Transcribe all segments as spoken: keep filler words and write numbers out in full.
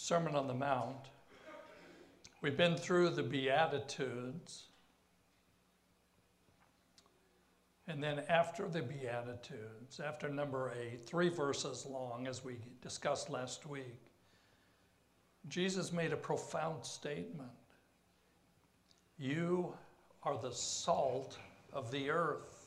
Sermon on the Mount. We've been through the Beatitudes. And then after the Beatitudes, after number eight, three verses long, as we discussed last week, Jesus made a profound statement. You are the salt of the earth.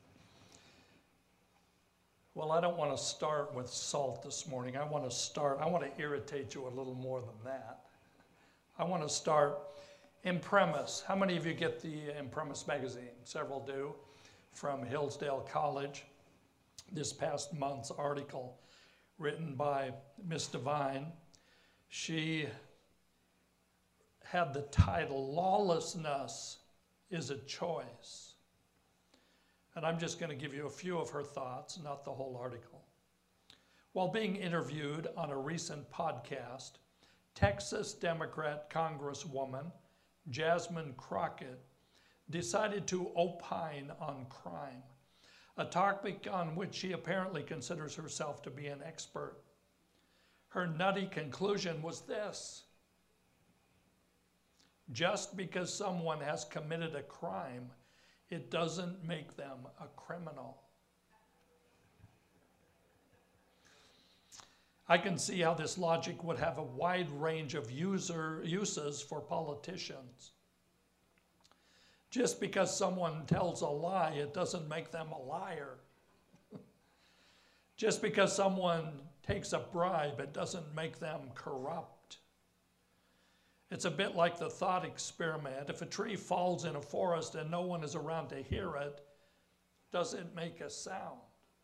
Well, I don't want to start with salt this morning. I want to start, I want to irritate you a little more than that. I want to start Imprimis. How many of you get the Imprimis magazine? Several do. From Hillsdale College, this past month's article written by Miss Devine. She had the title, Lawlessness is a Choice. And I'm just going to give you a few of her thoughts, not the whole article. While being interviewed on a recent podcast, Texas Democrat Congresswoman Jasmine Crockett decided to opine on crime, a topic on which she apparently considers herself to be an expert. Her nutty conclusion was this: just because someone has committed a crime, it doesn't make them a criminal. I can see how this logic would have a wide range of user, uses for politicians. Just because someone tells a lie, it doesn't make them a liar. Just because someone takes a bribe, it doesn't make them corrupt. It's a bit like the thought experiment. If a tree falls in a forest and no one is around to hear it, does it make a sound?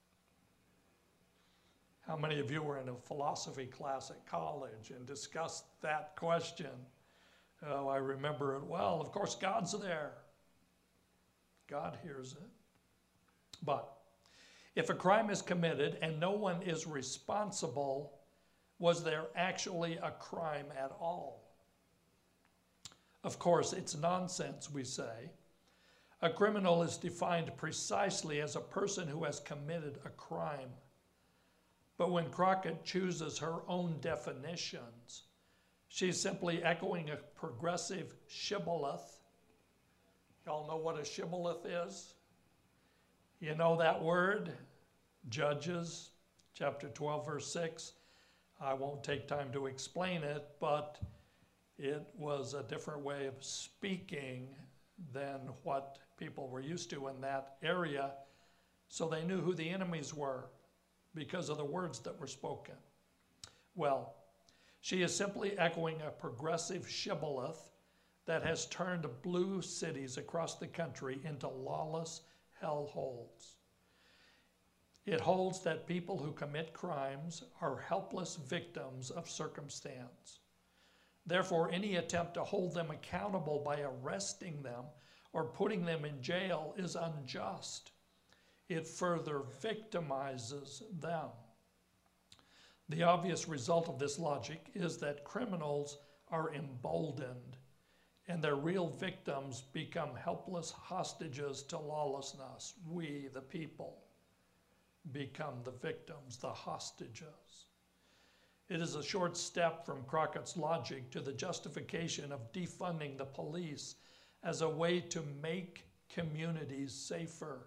How many of you were in a philosophy class at college and discussed that question? Oh, I remember it well. Of course, God's there. God hears it. But if a crime is committed and no one is responsible, was there actually a crime at all? Of course, it's nonsense, we say. A criminal is defined precisely as a person who has committed a crime. But when Crockett chooses her own definitions, she's simply echoing a progressive shibboleth. Y'all know what a shibboleth is? You know that word? Judges chapter twelve, verse six. I won't take time to explain it, but it was a different way of speaking than what people were used to in that area, so they knew who the enemies were because of the words that were spoken. Well, she is simply echoing a progressive shibboleth that has turned blue cities across the country into lawless hellholes. It holds that people who commit crimes are helpless victims of circumstance. Therefore, any attempt to hold them accountable by arresting them or putting them in jail is unjust. It further victimizes them. The obvious result of this logic is that criminals are emboldened and their real victims become helpless hostages to lawlessness. We, the people, become the victims, the hostages. It is a short step from Crockett's logic to the justification of defunding the police as a way to make communities safer.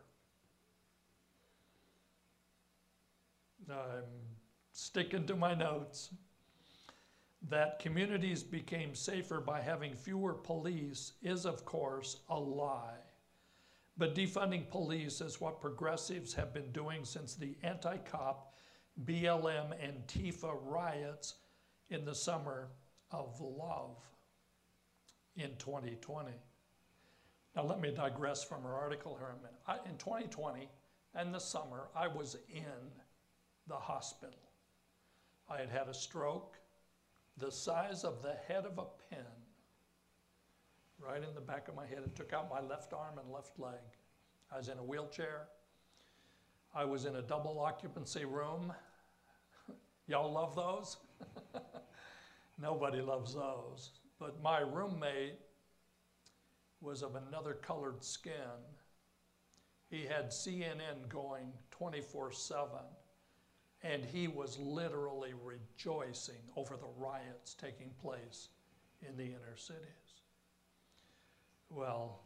I'm sticking to my notes. That communities became safer by having fewer police is, of course, a lie. But defunding police is what progressives have been doing since the anti-cop B L M Antifa riots in the summer of love in twenty twenty. Now let me digress from her article here a minute. I, in twenty twenty, in the summer, I was in the hospital. I had had a stroke the size of the head of a pin, right in the back of my head. It took out my left arm and left leg. I was in a wheelchair. I was in a double occupancy room. Y'all love those? Nobody loves those. But my roommate was of another colored skin. He had C N N going twenty-four seven. and he was literally rejoicing over the riots taking place in the inner cities. Well,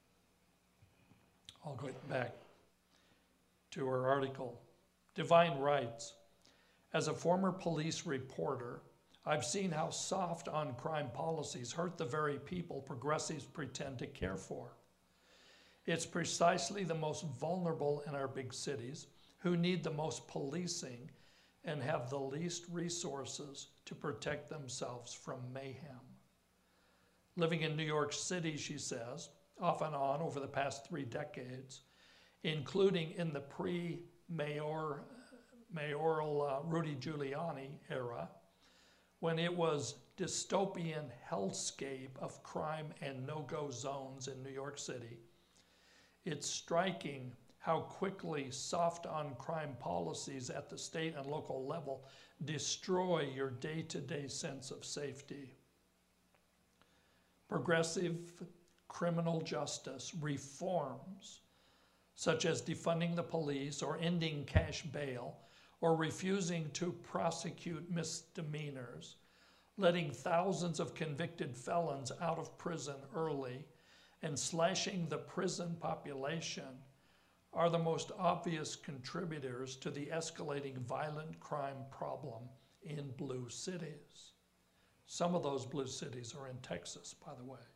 I'll go back to her article. Divine Rights. As a former police reporter, I've seen how soft on crime policies hurt the very people progressives pretend to care for. It's precisely the most vulnerable in our big cities who need the most policing and have the least resources to protect themselves from mayhem. Living in New York City, she says, off and on over the past three decades, including in the pre-mayor, mayoral uh, Rudy Giuliani era, when it was dystopian hellscape of crime and no-go zones in New York City. It's striking how quickly soft on crime policies at the state and local level destroy your day-to-day sense of safety. Progressive criminal justice reforms, such as defunding the police or ending cash bail or refusing to prosecute misdemeanors, letting thousands of convicted felons out of prison early, and slashing the prison population are the most obvious contributors to the escalating violent crime problem in blue cities. Some of those blue cities are in Texas, by the way.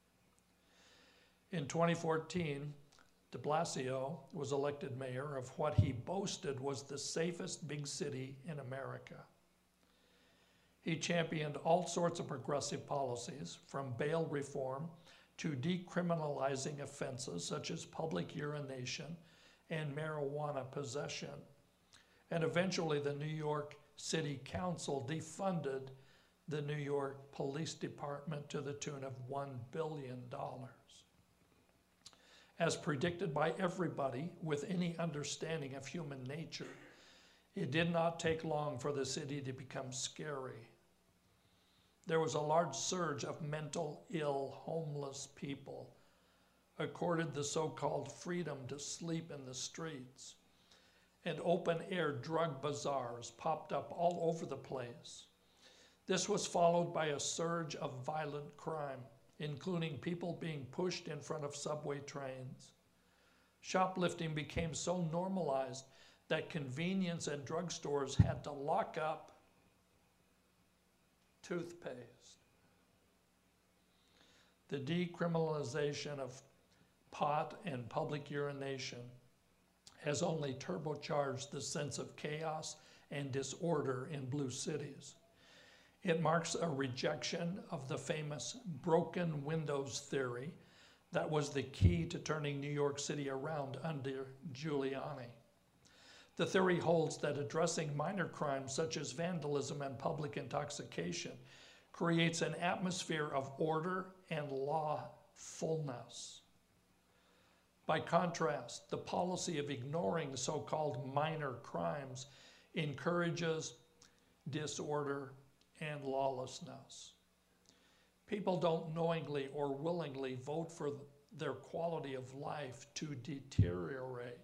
In twenty fourteen, de Blasio was elected mayor of what he boasted was the safest big city in America. He championed all sorts of progressive policies, from bail reform to decriminalizing offenses such as public urination and marijuana possession. And eventually the New York City Council defunded the New York Police Department to the tune of one billion dollars. As predicted by everybody with any understanding of human nature, it did not take long for the city to become scary. There was a large surge of mental ill, homeless people, accorded the so-called freedom to sleep in the streets, and open-air drug bazaars popped up all over the place. This was followed by a surge of violent crime, including people being pushed in front of subway trains. Shoplifting became so normalized that convenience and drugstores had to lock up toothpaste. The decriminalization of pot and public urination has only turbocharged the sense of chaos and disorder in blue cities. It marks a rejection of the famous broken windows theory that was the key to turning New York City around under Giuliani. The theory holds that addressing minor crimes such as vandalism and public intoxication creates an atmosphere of order and lawfulness. By contrast, the policy of ignoring so-called minor crimes encourages disorder and lawlessness. People don't knowingly or willingly vote for their quality of life to deteriorate.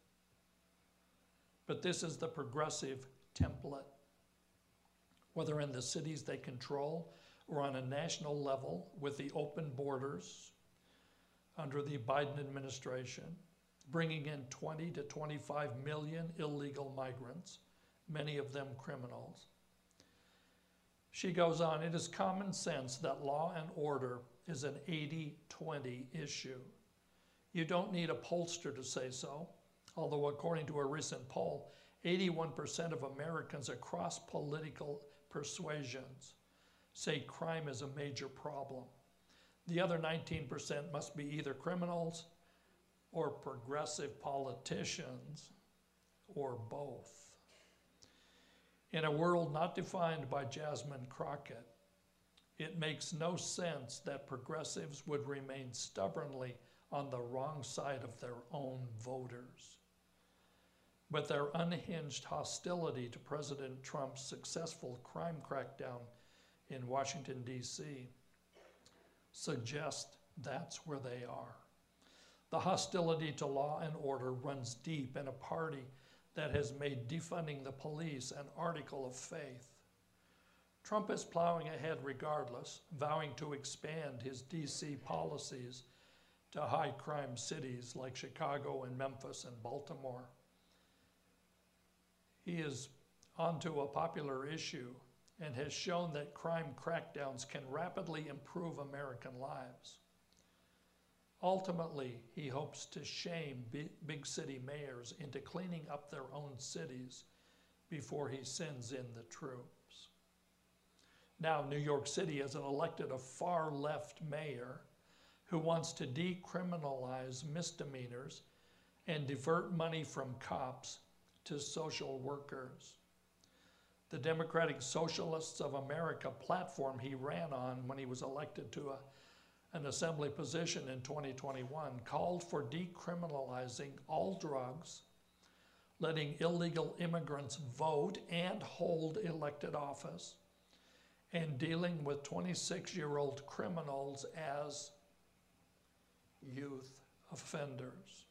But this is the progressive template. Whether in the cities they control or on a national level with the open borders under the Biden administration, bringing in twenty to twenty-five million illegal migrants, many of them criminals. She goes on, it is common sense that law and order is an eighty twenty issue. You don't need a pollster to say so, although according to a recent poll, eighty-one percent of Americans across political persuasions say crime is a major problem. The other nineteen percent must be either criminals or progressive politicians or both. In a world not defined by Jasmine Crockett, it makes no sense that progressives would remain stubbornly on the wrong side of their own voters. But their unhinged hostility to President Trump's successful crime crackdown in Washington, D C suggests that's where they are. The hostility to law and order runs deep in a party that has made defunding the police an article of faith. Trump is plowing ahead regardless, vowing to expand his D C policies to high-crime cities like Chicago and Memphis and Baltimore. He is onto a popular issue and has shown that crime crackdowns can rapidly improve American lives. Ultimately, he hopes to shame big city mayors into cleaning up their own cities before he sends in the troops. Now, New York City has elected a far-left mayor who wants to decriminalize misdemeanors and divert money from cops to social workers. The Democratic Socialists of America platform he ran on when he was elected to a an assembly position in twenty twenty-one called for decriminalizing all drugs, letting illegal immigrants vote and hold elected office, and dealing with twenty-six-year-old criminals as youth offenders.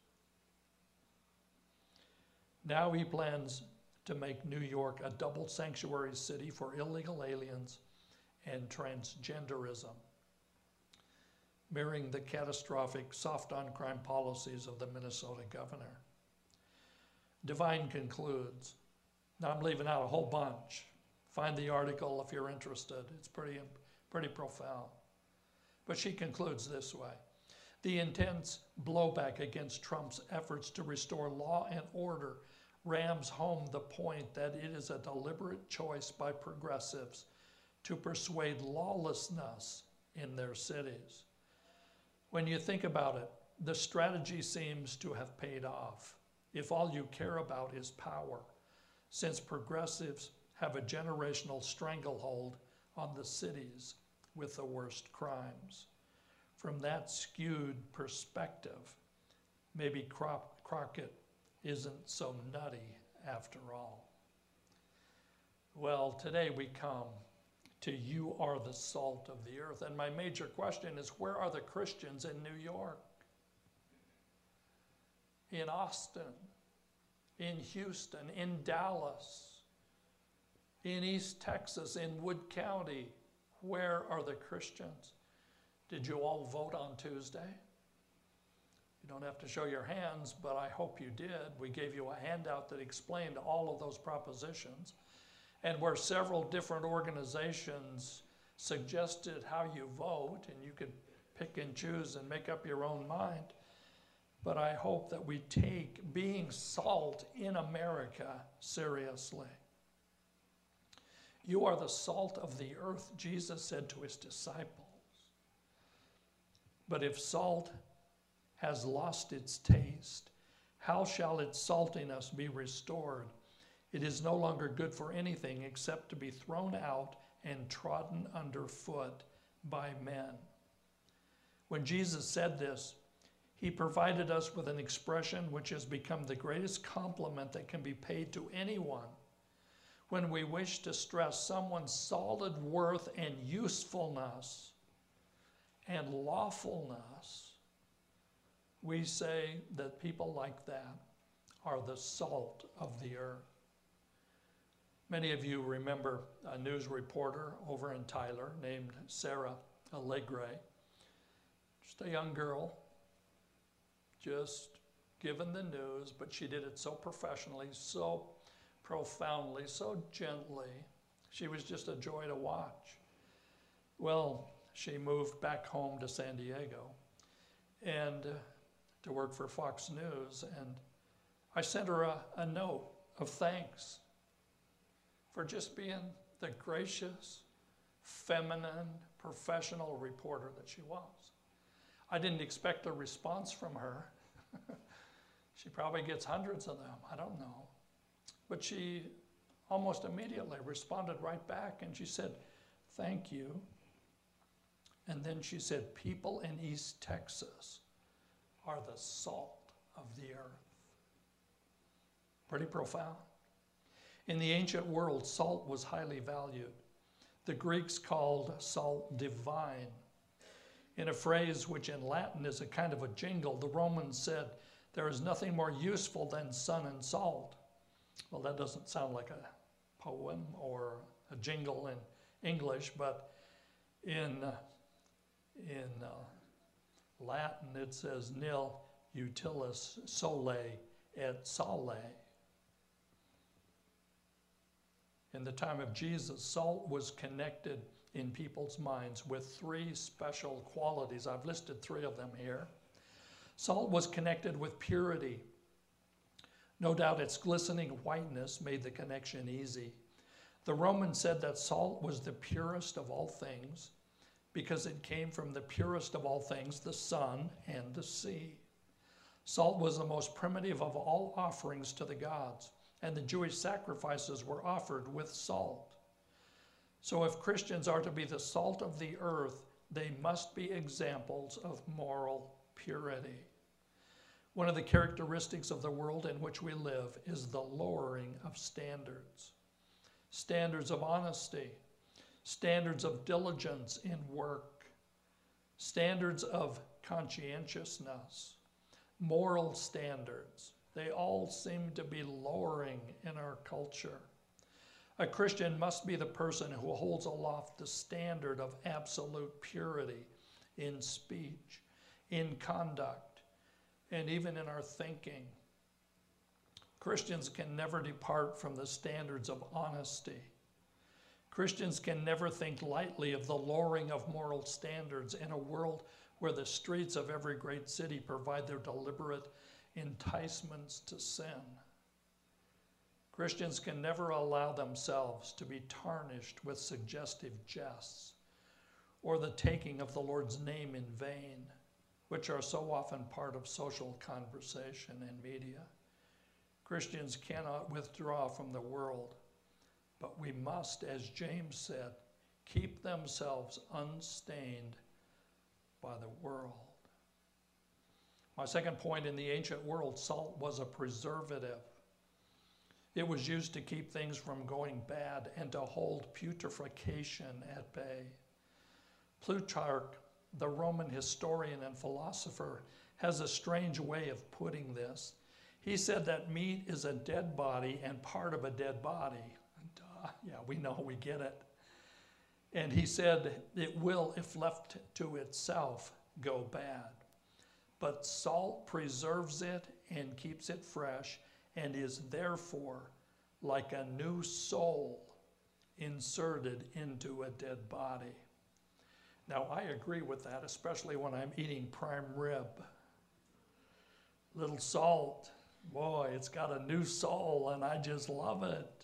Now he plans to make New York a double sanctuary city for illegal aliens and transgenderism, mirroring the catastrophic soft-on-crime policies of the Minnesota governor. Devine concludes, now I'm leaving out a whole bunch. Find the article if you're interested. It's pretty, pretty profound. But she concludes this way. The intense blowback against Trump's efforts to restore law and order rams home the point that it is a deliberate choice by progressives to persuade lawlessness in their cities. When you think about it, the strategy seems to have paid off, if all you care about is power, since progressives have a generational stranglehold on the cities with the worst crimes. From that skewed perspective, maybe Cro- Crockett isn't so nutty after all. Well, today we come to You Are the Salt of the Earth. And my major question is, where are the Christians in New York, in Austin, in Houston, in Dallas, in East Texas, in Wood County? Where are the Christians? Did you all vote on Tuesday? You don't have to show your hands, but I hope you did. We gave you a handout that explained all of those propositions, and where several different organizations suggested how you vote, and you could pick and choose and make up your own mind. But I hope that we take being salt in America seriously. You are the salt of the earth, Jesus said to his disciples. But if salt has lost its taste, how shall its saltiness be restored? It is no longer good for anything except to be thrown out and trodden underfoot by men. When Jesus said this, he provided us with an expression which has become the greatest compliment that can be paid to anyone. When we wish to stress someone's solid worth and usefulness and lawfulness, we say that people like that are the salt of the earth. Many of you remember a news reporter over in Tyler named Sarah Allegre, just a young girl, just given the news, but she did it so professionally, so profoundly, so gently. She was just a joy to watch. Well, she moved back home to San Diego and uh, to work for Fox News, and I sent her a, a note of thanks for just being the gracious, feminine, professional reporter that she was. I didn't expect a response from her. She probably gets hundreds of them, I don't know. But she almost immediately responded right back, and she said, thank you. And then she said, people in East Texas are the salt of the earth. Pretty profound. In the ancient world, salt was highly valued. The Greeks called salt divine. In a phrase which in Latin is a kind of a jingle, the Romans said, there is nothing more useful than sun and salt. Well, that doesn't sound like a poem or a jingle in English, but in, uh, in uh, Latin it says nil utilis sole et sale. In the time of Jesus, salt was connected in people's minds with three special qualities. I've listed three of them here. Salt was connected with purity. No doubt its glistening whiteness made the connection easy. The Romans said that salt was the purest of all things because it came from the purest of all things, the sun and the sea. Salt was the most primitive of all offerings to the gods, and the Jewish sacrifices were offered with salt. So if Christians are to be the salt of the earth, they must be examples of moral purity. One of the characteristics of the world in which we live is the lowering of standards. Standards of honesty, standards of diligence in work, standards of conscientiousness, moral standards. They all seem to be lowering in our culture. A Christian must be the person who holds aloft the standard of absolute purity in speech, in conduct, and even in our thinking. Christians can never depart from the standards of honesty. Christians can never think lightly of the lowering of moral standards in a world where the streets of every great city provide their deliberate enticements to sin. Christians can never allow themselves to be tarnished with suggestive jests or the taking of the Lord's name in vain, which are so often part of social conversation and media. Christians cannot withdraw from the world, but we must, as James said, keep themselves unstained by the world. My second point, in the ancient world, salt was a preservative. It was used to keep things from going bad and to hold putrefaction at bay. Plutarch, the Roman historian and philosopher, has a strange way of putting this. He said that meat is a dead body and part of a dead body. Duh. Yeah, we know, we get it. And he said it will, if left to itself, go bad. But salt preserves it and keeps it fresh and is therefore like a new soul inserted into a dead body. Now, I agree with that, especially when I'm eating prime rib. Little salt, boy, it's got a new soul, and I just love it.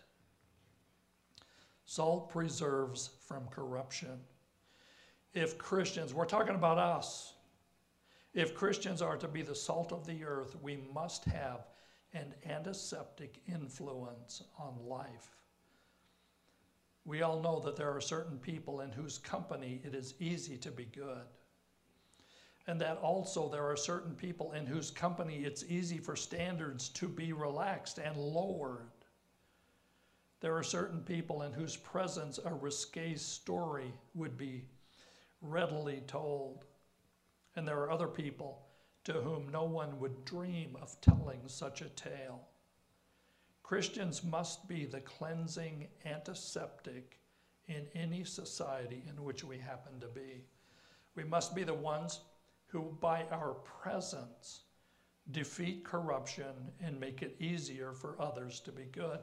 Salt preserves from corruption. If Christians, we're talking about us, if Christians are to be the salt of the earth, we must have an antiseptic influence on life. We all know that there are certain people in whose company it is easy to be good. And that also there are certain people in whose company it's easy for standards to be relaxed and lowered. There are certain people in whose presence a risque story would be readily told. And there are other people to whom no one would dream of telling such a tale. Christians must be the cleansing antiseptic in any society in which we happen to be. We must be the ones who, by our presence, defeat corruption and make it easier for others to be good.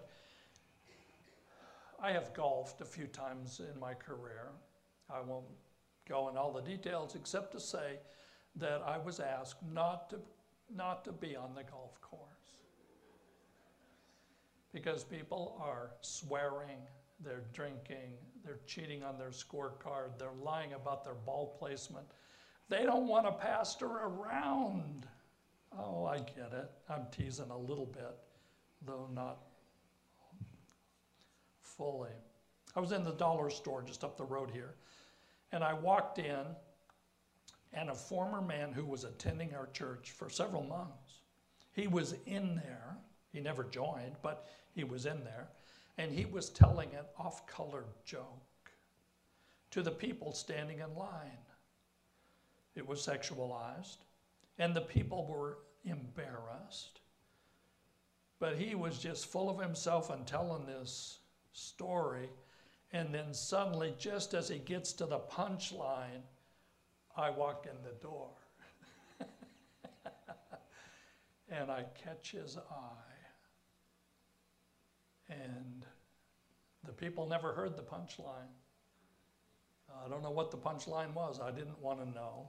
I have golfed a few times in my career. I won't go in all the details except to say that I was asked not to, not to be on the golf course because people are swearing, they're drinking, they're cheating on their scorecard, they're lying about their ball placement. They don't want to pastor around. Oh, I get it. I'm teasing a little bit, though not fully. I was in the dollar store just up the road here, and I walked in, and a former man who was attending our church for several months, he was in there. He never joined, but he was in there, and he was telling an off-colored joke to the people standing in line. It was sexualized, and the people were embarrassed. But he was just full of himself and telling this story. And then suddenly, just as he gets to the punchline, I walk in the door. And I catch his eye. And the people never heard the punchline. I don't know what the punchline was. I didn't want to know.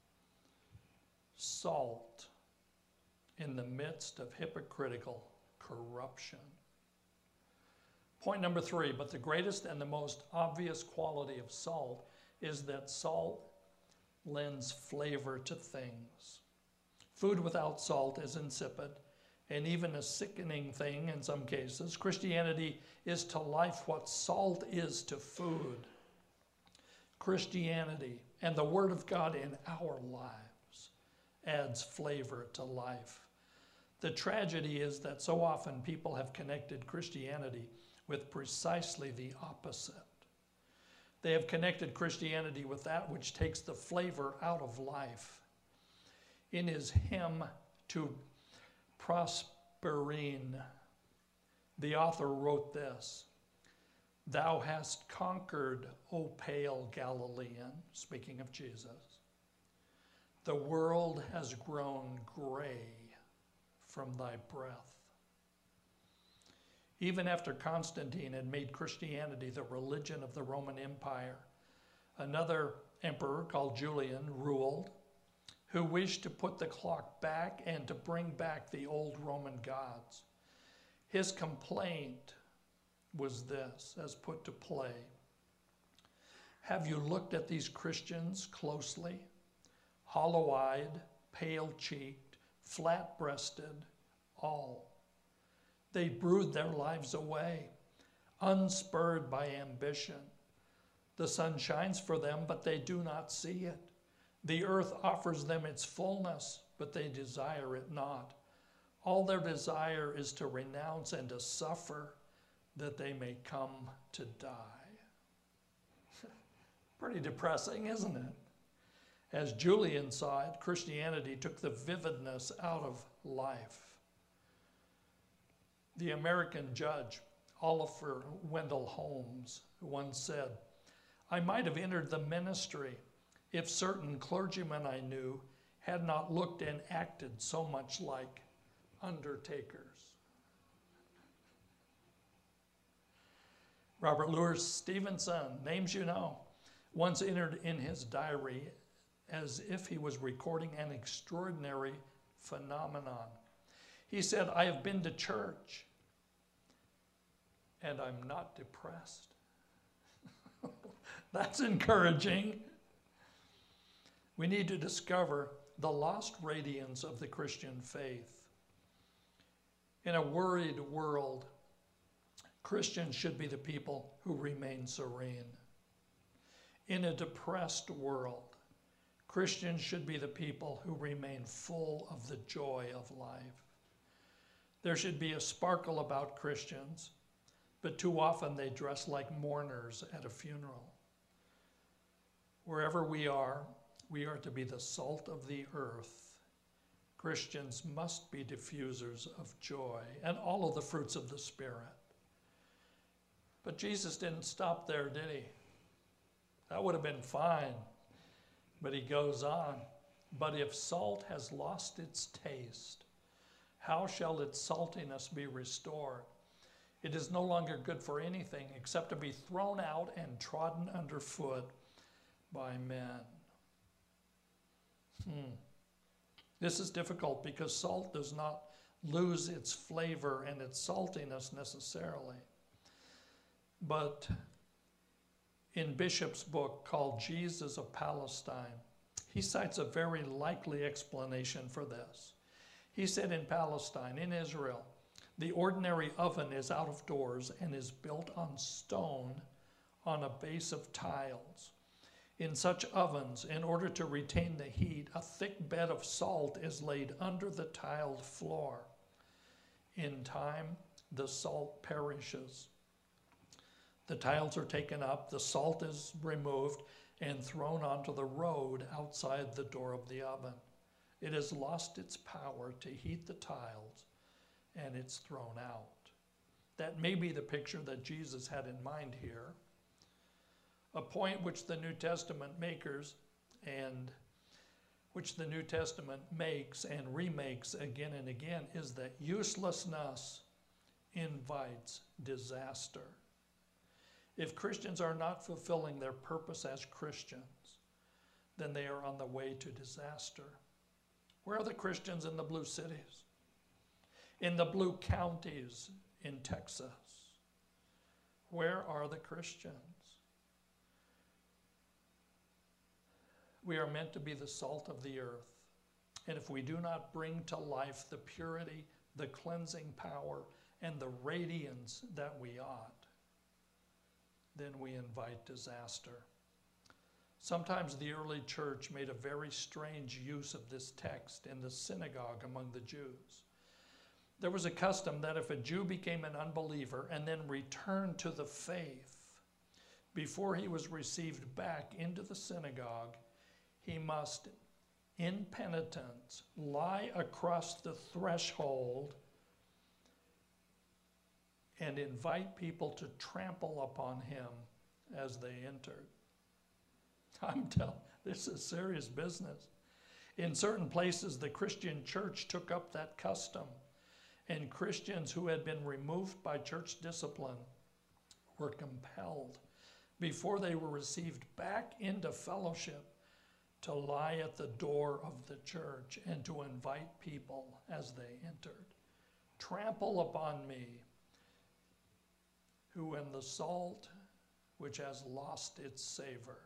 Salt in the midst of hypocritical corruption. Point number three, but the greatest and the most obvious quality of salt is that salt lends flavor to things. Food without salt is insipid and even a sickening thing in some cases. Christianity is to life what salt is to food. Christianity and the Word of God in our lives adds flavor to life. The tragedy is that so often people have connected Christianity with precisely the opposite. They have connected Christianity with that which takes the flavor out of life. In his hymn to Prosperine, the author wrote this: "Thou hast conquered, O pale Galilean," speaking of Jesus. "The world has grown gray from thy breath." Even after Constantine had made Christianity the religion of the Roman Empire, another emperor called Julian ruled, who wished to put the clock back and to bring back the old Roman gods. His complaint was this, as put to play: "Have you looked at these Christians closely? Hollow-eyed, pale-cheeked, flat-breasted, all. They brood their lives away, unspurred by ambition. The sun shines for them, but they do not see it. The earth offers them its fullness, but they desire it not. All their desire is to renounce and to suffer, that they may come to die." Pretty depressing, isn't it? As Julian saw it, Christianity took the vividness out of life. The American judge, Oliver Wendell Holmes, once said, "I might have entered the ministry if certain clergymen I knew had not looked and acted so much like undertakers." Robert Louis Stevenson, names you know, once entered in his diary as if he was recording an extraordinary phenomenon. He said, "I have been to church and I'm not depressed." That's encouraging. We need to discover the lost radiance of the Christian faith. In a worried world, Christians should be the people who remain serene. In a depressed world, Christians should be the people who remain full of the joy of life. There should be a sparkle about Christians, but too often they dress like mourners at a funeral. Wherever we are, we are to be the salt of the earth. Christians must be diffusers of joy and all of the fruits of the Spirit. But Jesus didn't stop there, did he? That would have been fine. But he goes on. "But if salt has lost its taste, how shall its saltiness be restored? It is no longer good for anything except to be thrown out and trodden underfoot by men." Hmm. This is difficult because salt does not lose its flavor and its saltiness necessarily. But in Bishop's book called Jesus of Palestine, he cites a very likely explanation for this. He said in Palestine, in Israel, the ordinary oven is out of doors and is built on stone on a base of tiles. In such ovens, in order to retain the heat, a thick bed of salt is laid under the tiled floor. In time, the salt perishes. The tiles are taken up, the salt is removed, and thrown onto the road outside the door of the oven. It has lost its power to heat the tiles, and it's thrown out. That may be the picture that Jesus had in mind here. A point which the New Testament makers and which the New Testament makes and remakes again and again is that uselessness invites disaster. If Christians are not fulfilling their purpose as Christians, then they are on the way to disaster. Where are the Christians in the blue cities? In the blue counties in Texas? Where are the Christians? We are meant to be the salt of the earth. And if we do not bring to life the purity, the cleansing power, and the radiance that we ought, then we invite disaster. Sometimes the early church made a very strange use of this text in the synagogue among the Jews. There was a custom that if a Jew became an unbeliever and then returned to the faith, before he was received back into the synagogue, he must, in penitence, lie across the threshold and invite people to trample upon him as they entered. I'm telling you, this is serious business. In certain places, the Christian church took up that custom, and Christians who had been removed by church discipline were compelled, before they were received back into fellowship, to lie at the door of the church and to invite people as they entered. Trample upon me, who am the salt which has lost its savor.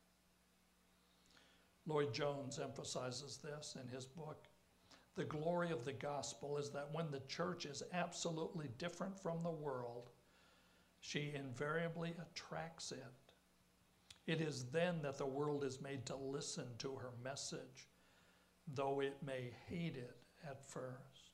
Lloyd Jones emphasizes this in his book. The glory of the gospel is that when the church is absolutely different from the world, she invariably attracts it. It is then that the world is made to listen to her message, though it may hate it at first.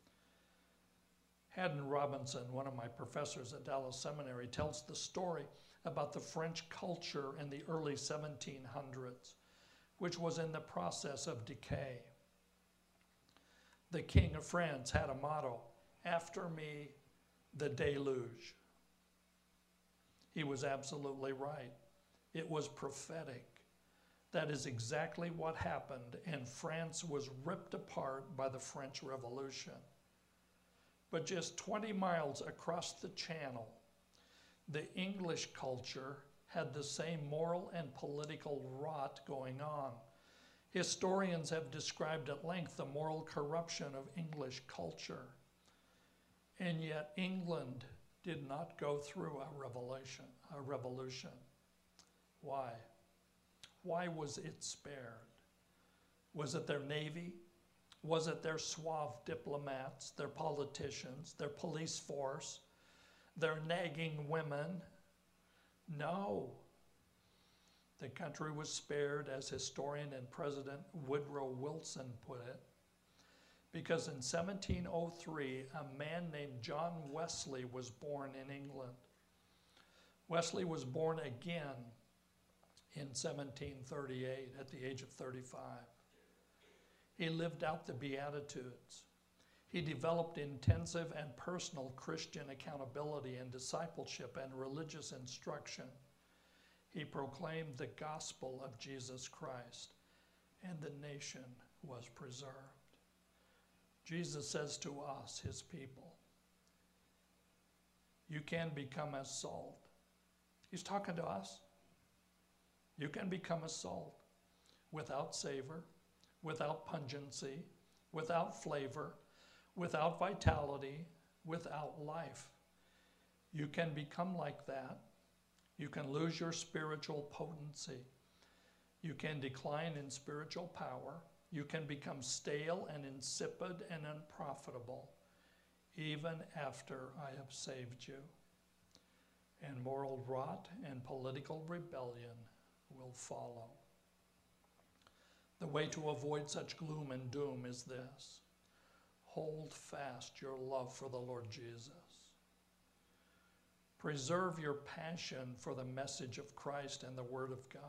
Haddon Robinson, one of my professors at Dallas Seminary, tells the story about the French culture in the early seventeen hundreds, which was in the process of decay. The King of France had a motto, "After me, the deluge." He was absolutely right. It was prophetic. That is exactly what happened, and France was ripped apart by the French Revolution. But just twenty miles across the channel, the English culture had the same moral and political rot going on. Historians have described at length the moral corruption of English culture. And yet England did not go through a revolution. A revolution. Why? Why was it spared? Was it their navy? Was it their suave diplomats, their politicians, their police force, their nagging women? No. The country was spared, as historian and President Woodrow Wilson put it, because in seventeen oh three, a man named John Wesley was born in England. Wesley was born again in seventeen thirty-eight at the age of thirty-five. He lived out the Beatitudes. He developed intensive and personal Christian accountability and discipleship and religious instruction. He proclaimed the gospel of Jesus Christ, and the nation was preserved. Jesus says to us, his people, you can become as salt. He's talking to us. You can become a salt without savor, without pungency, without flavor, without vitality, without life. You can become like that. You can lose your spiritual potency. You can decline in spiritual power. You can become stale and insipid and unprofitable, even after I have saved you. And moral rot and political rebellion will follow. The way to avoid such gloom and doom is this: hold fast your love for the Lord Jesus. Preserve your passion for the message of Christ and the Word of God.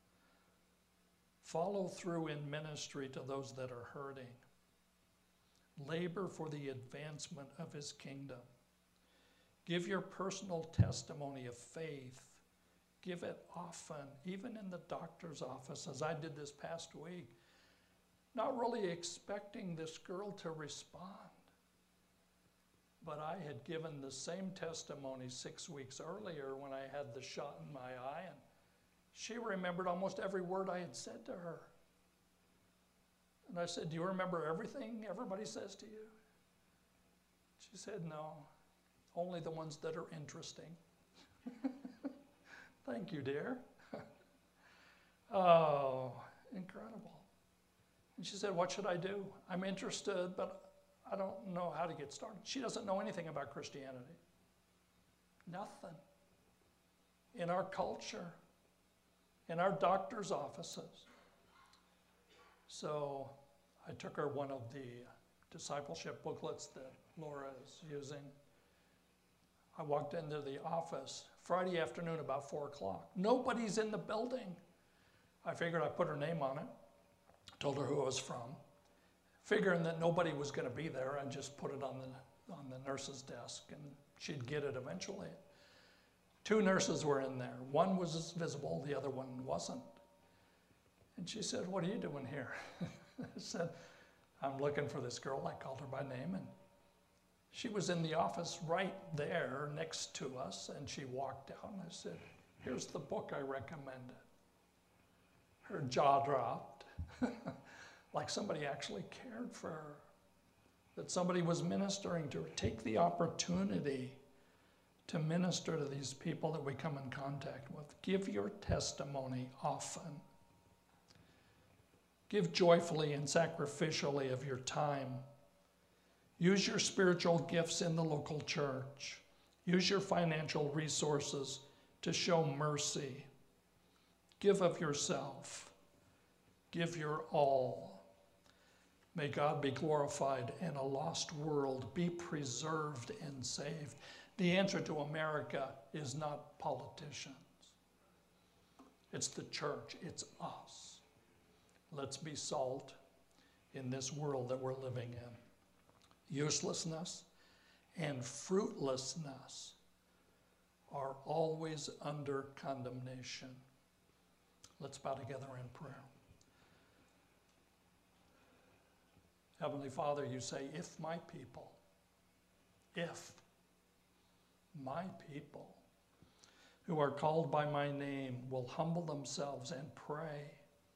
Follow through in ministry to those that are hurting. Labor for the advancement of his kingdom. Give your personal testimony of faith. Give it often, even in the doctor's office, as I did this past week. Not really expecting this girl to respond. But I had given the same testimony six weeks earlier when I had the shot in my eye, and she remembered almost every word I had said to her. And I said, do you remember everything everybody says to you? She said, no, only the ones that are interesting. Thank you, dear. Oh, incredible. And she said, what should I do? I'm interested, but I don't know how to get started. She doesn't know anything about Christianity. Nothing. In our culture, in our doctor's offices. So I took her one of the discipleship booklets that Laura is using. I walked into the office Friday afternoon about four o'clock. Nobody's in the building. I figured I'd put her name on it, told her who it was from. Figuring that nobody was going to be there, I just put it on the, on the nurse's desk and she'd get it eventually. Two nurses were in there. One was visible, the other one wasn't. And she said, what are you doing here? I said, I'm looking for this girl. I called her by name, and she was in the office right there next to us, and she walked out, and I said, here's the book I recommended. Her jaw dropped, like somebody actually cared for her, that somebody was ministering to her. Take the opportunity to minister to these people that we come in contact with. Give your testimony often. Give joyfully and sacrificially of your time. Use your spiritual gifts in the local church. Use your financial resources to show mercy. Give of yourself. Give your all. May God be glorified and a lost world be preserved and saved. The answer to America is not politicians. It's the church. It's us. Let's be salt in this world that we're living in. Uselessness and fruitlessness are always under condemnation. Let's bow together in prayer. Heavenly Father, you say, if my people, if my people who are called by my name will humble themselves and pray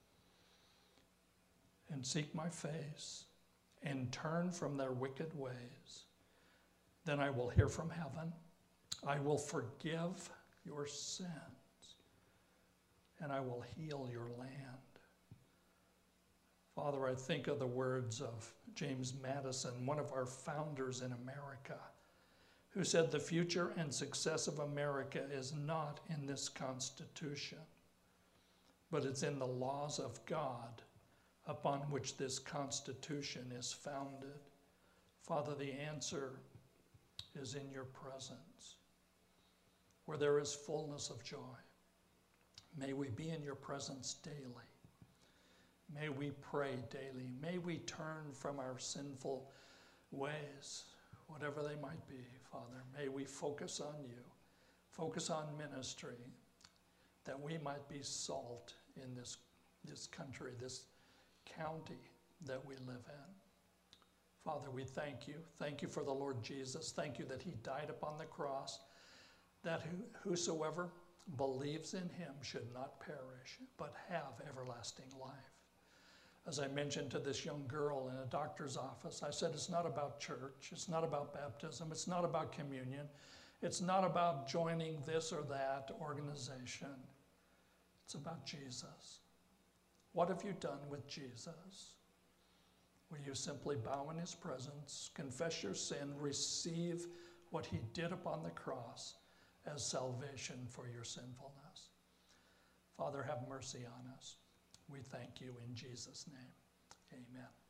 and seek my face and turn from their wicked ways, then I will hear from heaven. I will forgive your sins, and I will heal your land. Father, I think of the words of James Madison, one of our founders in America, who said the future and success of America is not in this Constitution, but it's in the laws of God upon which this Constitution is founded. Father, the answer is in your presence, where there is fullness of joy. May we be in your presence daily. May we pray daily. May we turn from our sinful ways, whatever they might be, Father. May we focus on you, focus on ministry, that we might be salt in this, this country, this county that we live in. Father, we thank you. Thank you for the Lord Jesus. Thank you that he died upon the cross, that who, whosoever believes in him should not perish, but have everlasting life. As I mentioned to this young girl in a doctor's office, I said, it's not about church. It's not about baptism. It's not about communion. It's not about joining this or that organization. It's about Jesus. What have you done with Jesus? Will you simply bow in his presence, confess your sin, receive what he did upon the cross as salvation for your sinfulness? Father, have mercy on us. We thank you in Jesus' name. Amen.